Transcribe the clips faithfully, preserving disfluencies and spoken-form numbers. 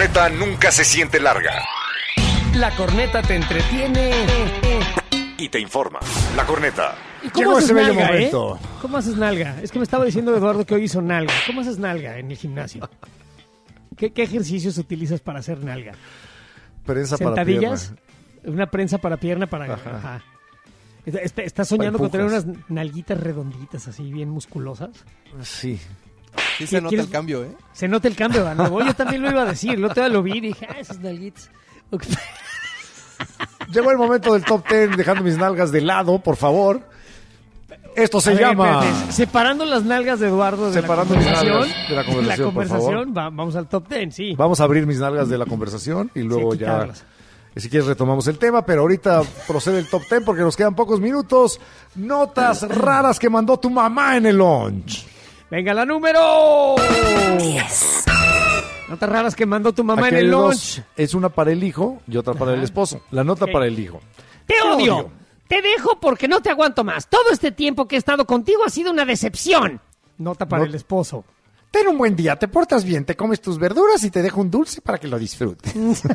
corneta nunca se siente larga. La corneta te entretiene Y te informa. La corneta. ¿Y cómo Llegó haces ese bello nalga, momento. eh? ¿Cómo haces nalga? Es que me estaba diciendo Eduardo que hoy hizo nalga. ¿Cómo haces nalga en el gimnasio? ¿Qué, qué ejercicios utilizas para hacer nalga? Prensa para ¿Sentadillas? pierna. Una prensa para pierna para... Ajá. Ajá. Está- está- ¿Estás soñando con tener Empujas. unas nalguitas redonditas así, bien musculosas? Sí. Sí se nota ¿Quieres- el cambio, ¿eh? Se nota el cambio, ¿verdad? No, yo también lo iba a decir. Lo te lo vi y dije, ah, esas nalguitas. Ok. Llegó el momento del top ten, dejando mis nalgas de lado, por favor. Esto se A ver, llama... espérate, separando las nalgas de Eduardo de Separando la mis conversación. nalgas de la conversación, por conversación, va- vamos al top ten, sí. Vamos a abrir mis nalgas de la conversación y luego Sí, ya... quitarlas. Si quieres retomamos el tema, pero ahorita procede el top ten porque nos quedan pocos minutos. Notas raras que mandó tu mamá en el lunch. Venga, la número diez. Notas raras que mandó tu mamá Aquí en hay el dos. lunch. Es una para el hijo y otra para Ajá. el esposo. La nota Ok. para el hijo. Te odio. Te dejo porque no te aguanto más. Todo este tiempo que he estado contigo ha sido una decepción. Nota para No- el esposo. Ten un buen día, te portas bien, te comes tus verduras y te dejo un dulce para que lo disfrutes.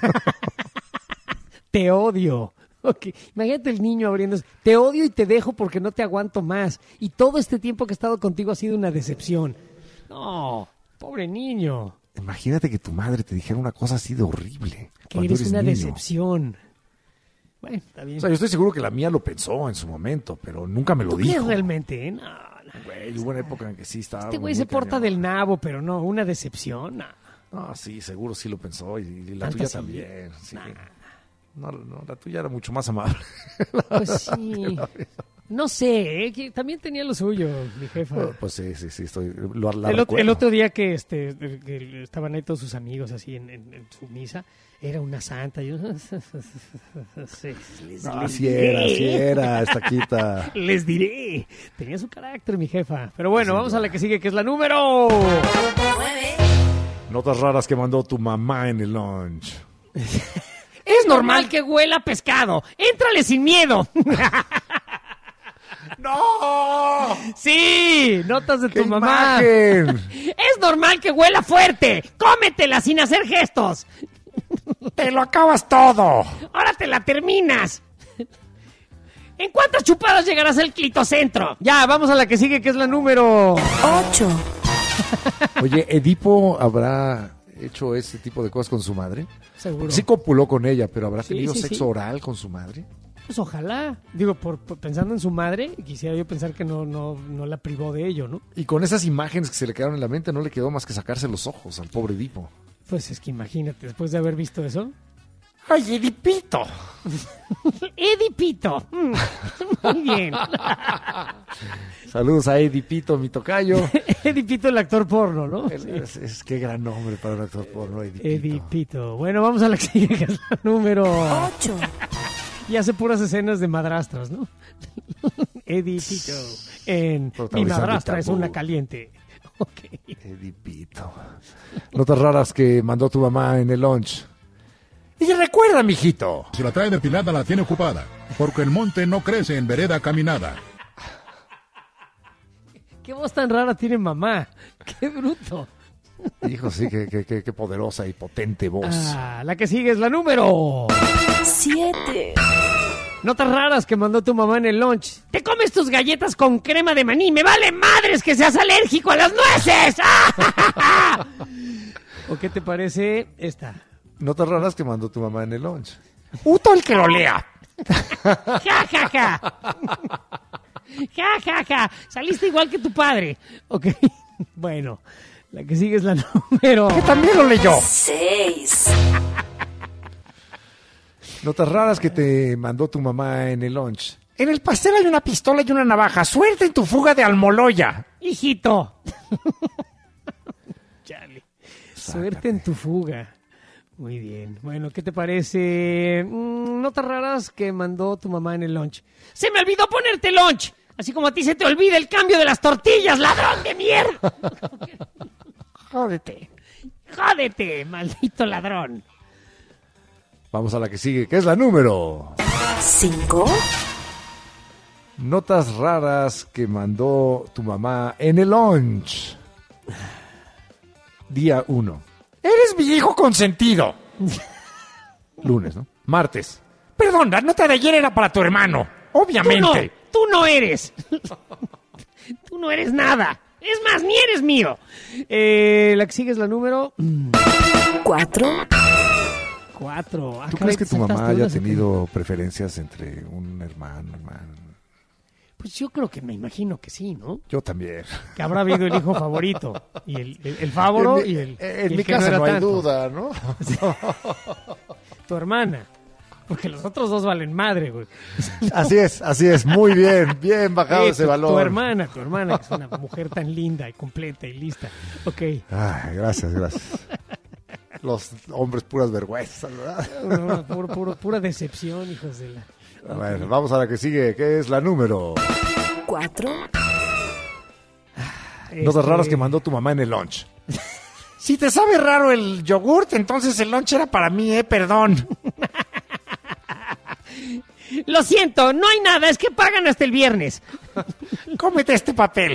Te odio. Ok, imagínate el niño abriendo. Te odio y te dejo porque no te aguanto más. Y todo este tiempo que he estado contigo ha sido una decepción. No, pobre niño. Imagínate que tu madre te dijera una cosa así de horrible. Que cuando eres eres una niño. decepción. Bueno, está bien. O sea, yo estoy seguro que la mía lo pensó en su momento, pero nunca me lo ¿Tú dijo. crees realmente? eh? No, no. Güey, hubo una época en que sí estaba. Este güey muy se porta cañón. del nabo, pero no, una decepción. No. Ah, sí, seguro sí lo pensó y, y la ¿Tanto tuya así? también. Sí. Nah. No, no, la tuya era mucho más amable. Pues sí. No sé, ¿eh? Que también tenía lo suyo, mi jefa. Pues sí, sí, sí, estoy. Lo, la El, ot- recuerdo. el otro día que este que estaban ahí todos sus amigos así en, en- en su misa, era una santa. Yo, sí, les, No, les sí era, diré. sí era, esta quita. Les diré. Tenía su carácter, mi jefa. Pero bueno, vamos a la que sigue, que es la número. Notas raras que mandó tu mamá en el lunch. Es normal que huela a pescado. Éntrale sin miedo. ¡No! Sí, notas de ¡Qué tu mamá. imagen! Es normal que huela fuerte. Cómetela sin hacer gestos. ¡Te lo acabas todo! Ahora te la terminas. ¿En cuántas chupadas llegarás al clitocentro? Ya, vamos a la que sigue, que es la número ocho. Oye, ¿Edipo habrá hecho ese tipo de cosas con su madre? Seguro. Sí copuló con ella, pero ¿habrá Sí, tenido sí, sexo sí. oral con su madre? Pues ojalá. Digo, por, por- pensando en su madre, quisiera yo pensar que no, no, no la privó de ello, ¿no? Y con esas imágenes que se le quedaron en la mente, no le quedó más que sacarse los ojos al pobre Edipo. Pues es que imagínate, después de haber visto eso. ¡Ay, Edipito! Edipito. Mm, muy bien. Saludos a Edipito, mi tocayo. Edipito, el actor porno, ¿no? Es, es- es- qué gran nombre para un actor porno, Edipito. Edipito. Bueno, vamos a la que sigue, que es la número ocho. Y hace puras escenas de madrastras, ¿no? Edipito. En Mi Protagonizando madrastra es Tabú. una caliente. Ok. Edipito. Notas raras que mandó tu mamá en el lunch. Y recuerda, mijito. Si la trae depilada la tiene ocupada, porque el monte no crece en vereda caminada. ¿Qué voz tan rara tiene mamá? ¡Qué bruto! Hijo, sí, qué, qué, qué- qué poderosa y potente voz. Ah, la que sigue es la número siete. Notas raras que mandó tu mamá en el lunch. Te comes tus galletas con crema de maní. ¡Me vale madres que seas alérgico a las nueces! ¡Ah! ¿O qué te parece esta? Notas raras que mandó tu mamá en el lunch. ¡Uto el que lo lea! ¡Ja, ja, ja! ¡Ja, ja, ja! Saliste igual que tu padre. Ok, bueno, la que sigue es la número... Que también lo leyó. Seis. Notas raras que te mandó tu mamá en el lunch. En el pastel hay una pistola y una navaja. Suerte en tu fuga de Almoloya. Hijito. Chale. Suerte en tu fuga. Muy bien. Bueno, ¿qué te parece? Mm, notas raras que mandó tu mamá en el lunch. ¡Se me olvidó ponerte lunch! Así como a ti se te olvida el cambio de las tortillas, ladrón de mierda. Jódete. Jódete, maldito ladrón. Vamos a la que sigue, que es la número... ¿Cinco? Notas raras que mandó tu mamá en el lunch. Día uno. Eres mi hijo consentido. Lunes, ¿no? Martes. Perdón, la nota de ayer era para tu hermano. Obviamente. Tú no, tú no eres. Tú no eres nada. Es más, ni eres mío. Eh, la que sigue es la número... Cuatro. Cuatro. Ah, ¿Tú caray, crees que ¿te tu mamá saltaste haya unas o qué? tenido preferencias entre un hermano, hermano? Pues yo creo que me imagino que sí, ¿no? Yo también. Que habrá habido el hijo favorito. Y el, el, el favoro en mi, y el... En y el mi que casa era no hay tanto. duda, ¿no? Tu hermana. Porque los otros dos valen madre, güey. Así es, así es. Muy bien, bien bajado Eh, ese tu, valor. tu hermana, tu hermana, que es una mujer tan linda y completa y lista. Ok. Ay, gracias, gracias. Los hombres puras vergüenzas, ¿verdad? No, no, puro, puro, pura decepción, hijos de la... Bueno, vamos a la que sigue, que es la número. Cuatro. Notas Este, raras que mandó tu mamá en el lunch. Si te sabe raro el yogurt, entonces el lunch era para mí, eh, perdón. Lo siento, no hay nada, es que pagan hasta el viernes. Cómete este papel.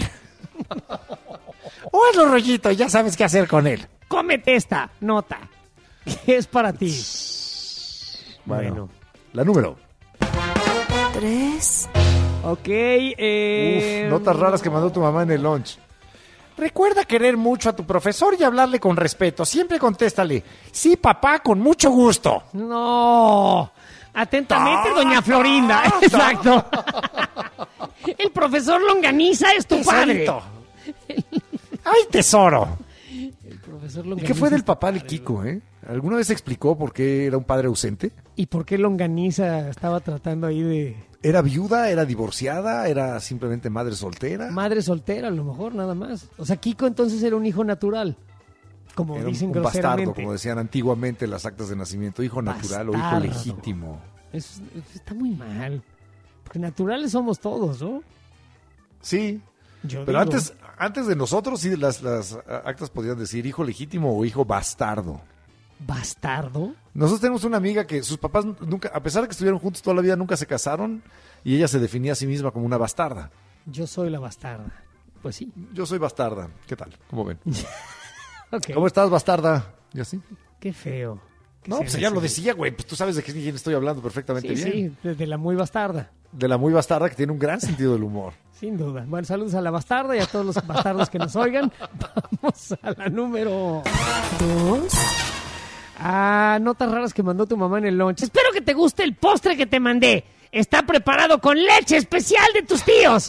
O hazlo rollito y ya sabes qué hacer con él. Cómete esta nota, que es para ti. Bueno, Bueno. la número. Tres. Ok, eh... Uf, notas raras que mandó tu mamá en el lunch. Recuerda querer mucho a tu profesor y hablarle con respeto. Siempre contéstale, sí, papá, con mucho gusto. No. Atentamente, doña Florinda. Exacto. El profesor Longaniza es tu padre. Tesorito. ¡Ay, tesoro! El profesor ¿Y Longaniza qué fue del es tu papá de padre, Kiko, eh? ¿Alguna vez explicó por qué era un padre ausente? ¿Y por qué Longaniza estaba tratando ahí de ¿Era viuda? ¿Era divorciada? ¿Era simplemente madre soltera? madre soltera, a lo mejor, nada más? O sea, Kiko entonces era un hijo natural, como Era un, dicen un bastardo, groseramente. como decían antiguamente en las actas de nacimiento. Hijo natural o hijo Bastardo. legítimo. Es- está muy mal. Porque naturales somos todos, ¿no? Sí, Yo pero digo, antes, antes de nosotros sí las, las actas podían decir hijo legítimo o hijo bastardo. ¿Bastardo? Nosotros tenemos una amiga que sus papás nunca, a pesar de que estuvieron juntos toda la vida, nunca se casaron y ella se definía a sí misma como una bastarda. Yo soy la bastarda. Pues sí. Yo soy bastarda. ¿Qué tal? ¿Cómo ven? Ok. ¿Cómo estás, bastarda? ¿Y así? Qué feo. que No, sean pues ella lo así. decía, güey. Pues tú sabes de quién estoy hablando perfectamente Sí, bien. sí, de, de la muy bastarda. De la muy bastarda que tiene un gran sentido del humor. Sin duda. Bueno, saludos a la bastarda y a todos los bastardos que nos oigan. Vamos a la número... Dos. Ah, notas raras que mandó tu mamá en el lunch. Espero que te guste el postre que te mandé. Está preparado con leche especial de tus tíos.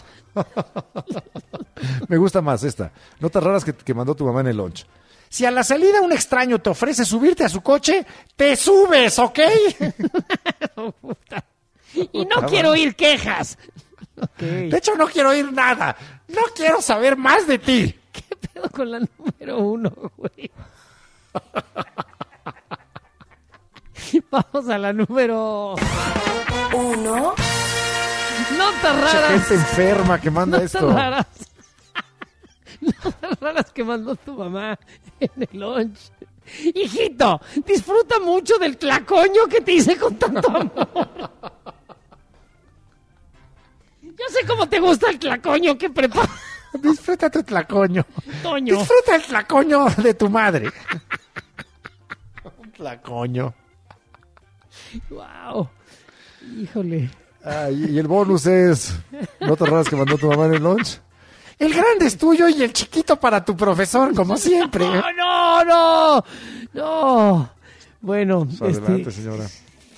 Me gusta más esta. Notas raras que, que mandó tu mamá en el lunch. Si a la salida un extraño te ofrece subirte a su coche, te subes, ¿ok? Y no quiero oír quejas. Ok. De hecho, no quiero oír nada. No quiero saber más de ti. ¿Qué pedo con la número uno, güey? Vamos a la número... Uno. Notas Mucha raras. gente enferma que manda Notas esto. raras. Notas raras que mandó tu mamá en el lunch. Hijito, disfruta mucho del tlacoño que te hice con tanto amor. Yo sé cómo te gusta el tlacoño que prepara Disfruta tu tlacoño. Toño. Disfruta el tlacoño de tu madre. Un tlacoño. Wow. Híjole. Ah, y, y el bonus es notas raras que mandó tu mamá en el lunch. El grande es tuyo y el chiquito para tu profesor, como siempre. No, no, no. No. Bueno, Adelante, este... señora.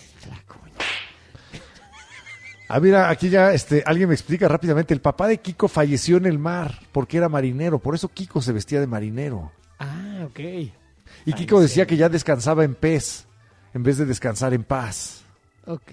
Ah, mira, aquí ya este, alguien me explica rápidamente. El papá de Kiko falleció en el mar porque era marinero. Por eso Kiko se vestía de marinero. Ah, ok. Y Kiko decía que ya descansaba en pez en vez de descansar en paz. Ok.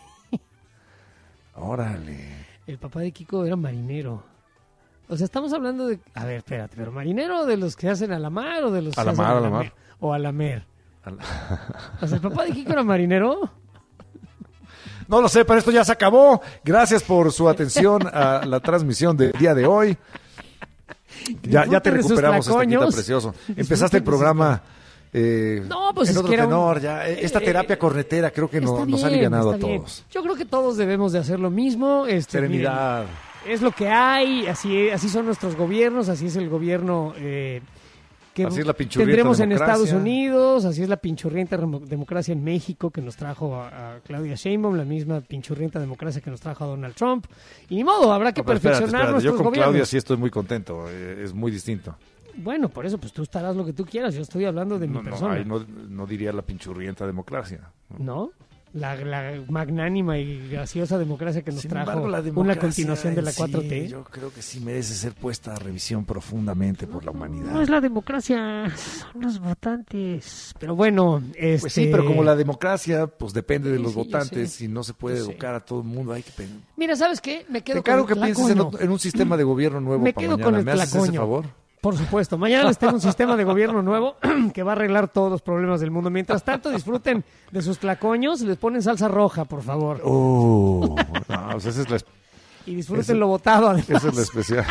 Órale. El papá de Kiko era marinero. O sea, estamos hablando de... A ver, espérate, ¿pero marinero de los que hacen a la mar o de los que A la hacen mar, a la mer? mar. O a la mer. O sea, ¿el papá de Kiko era marinero? No lo sé, pero esto ya se acabó. Gracias por su atención a la transmisión del día de hoy. Ya, ya te Disfruten de sus recuperamos, Estaquita tlacoños. precioso. Disfruten Empezaste el de sus programa eh, No, pues en es otro que era un- tenor. Ya. Eh, Esta eh, terapia cornetera creo que no- Está nos ha bien, alivianado a está bien. todos. Yo creo que todos debemos de hacer lo mismo. Este, Serenidad. miren, es lo que hay, así, así son nuestros gobiernos, así es el gobierno eh, que Así es la pinchurrienta tendremos en democracia. Estados Unidos, así es la pinchurrienta remo- democracia en México que nos trajo a, a Claudia Sheinbaum, la misma pinchurrienta democracia que nos trajo a Donald Trump. Y ni modo, habrá que No, pero espérate, perfeccionar espérate. Yo nuestros con gobiernos. Claudia sí estoy muy contento, eh, es muy distinto. Bueno, por eso, pues tú estarás lo que tú quieras. Yo estoy hablando de mi No, no, persona. ahí no, no diría la pinchurrienta democracia. ¿No? La, la magnánima y graciosa democracia que nos Sin trajo embargo, la una democracia continuación de la en cuatro T. sí, yo creo que sí merece ser puesta a revisión profundamente por la humanidad. No es la democracia, son los votantes. Pero bueno, este... Pues sí, pero como la democracia, pues depende de Sí, los sí, yo votantes sé. y no se puede Yo sé. educar a todo el mudo. Hay que pen- Mira, ¿sabes qué? Me quedo Te encargo con que el pienses en, tlacoño. otro- en un sistema de gobierno nuevo Me para quedo mañana. con el ¿Me haces ese tlacoño. favor? Por supuesto. Mañana les tengo un sistema de gobierno nuevo que va a arreglar todos los problemas del mundo. Mientras tanto, disfruten de sus tlacoños. Les ponen salsa roja, por favor. Oh, no, pues esa es la, Y disfruten ese- lo votado, además. esa es la especial.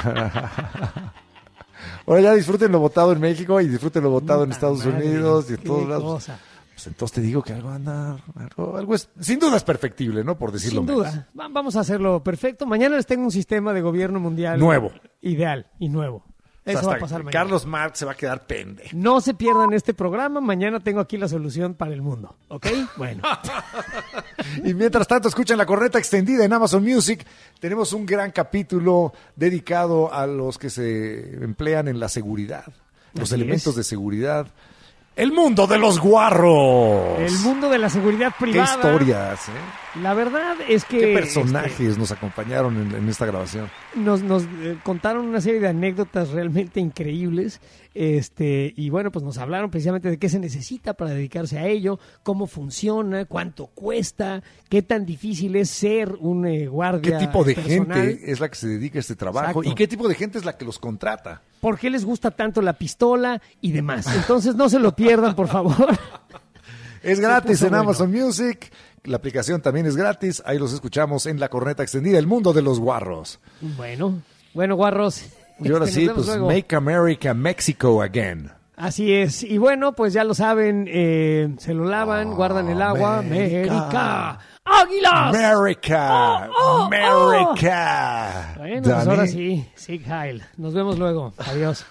Ahora ya disfruten lo votado en México y disfruten lo votado en Puta Estados madre, Unidos y en qué todos lados. cosa. Pues entonces te digo que algo anda, algo, algo es, sin duda es perfectible, ¿no? Por decirlo Sin menos. duda. Va- Vamos a hacerlo perfecto. Mañana les tengo un sistema de gobierno mundial. Nuevo. Ideal y nuevo. O sea, Eso va a hasta pasar mañana. Carlos Marx se va a quedar pende. No se pierdan este programa. Mañana tengo aquí la solución para el mundo. ¿Ok? Bueno. Y mientras tanto, escuchan La Corneta Extendida en Amazon Music. Tenemos un gran capítulo dedicado a los que se emplean en la seguridad, los Así elementos es. de seguridad. El mundo de los guarros. El mundo de la seguridad Qué privada. historias, ¿eh? La verdad es que... Qué personajes este, nos acompañaron en, en esta grabación. nos nos eh, contaron una serie de anécdotas realmente increíbles. Este, y bueno, pues nos hablaron precisamente de qué se necesita para dedicarse a ello, cómo funciona, cuánto cuesta, qué tan difícil es ser un eh, ¿Qué guardia tipo de personal, gente es la que se dedica a este trabajo? Exacto. ¿Y qué tipo de gente es la que los contrata? por qué les gusta tanto la pistola y demás. Entonces no se lo pierdan, por favor. Es gratis puso en bueno. Amazon Music. La aplicación también es gratis. Ahí los escuchamos en La Corneta Extendida, el mundo de los guarros. Bueno, bueno, guarros. Y ahora Este, sí, nos vemos pues luego. Make America Mexico Again. Así es. Y bueno, pues ya lo saben, eh, se lo lavan, guardan el agua. América. América. ¡Águilas! America. Oh, oh, America. Bueno, pues Dani. ahora sí, Sig Heil. Nos vemos luego. Adiós.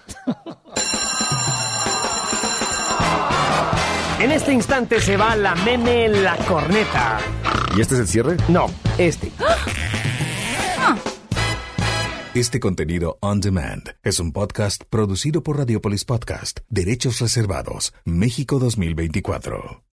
En este instante se va la meme La Corneta. ¿Y este es el cierre? No, este. Este contenido on demand es un podcast producido por Radiopolis Podcast, Derechos Reservados, México dos mil veinticuatro.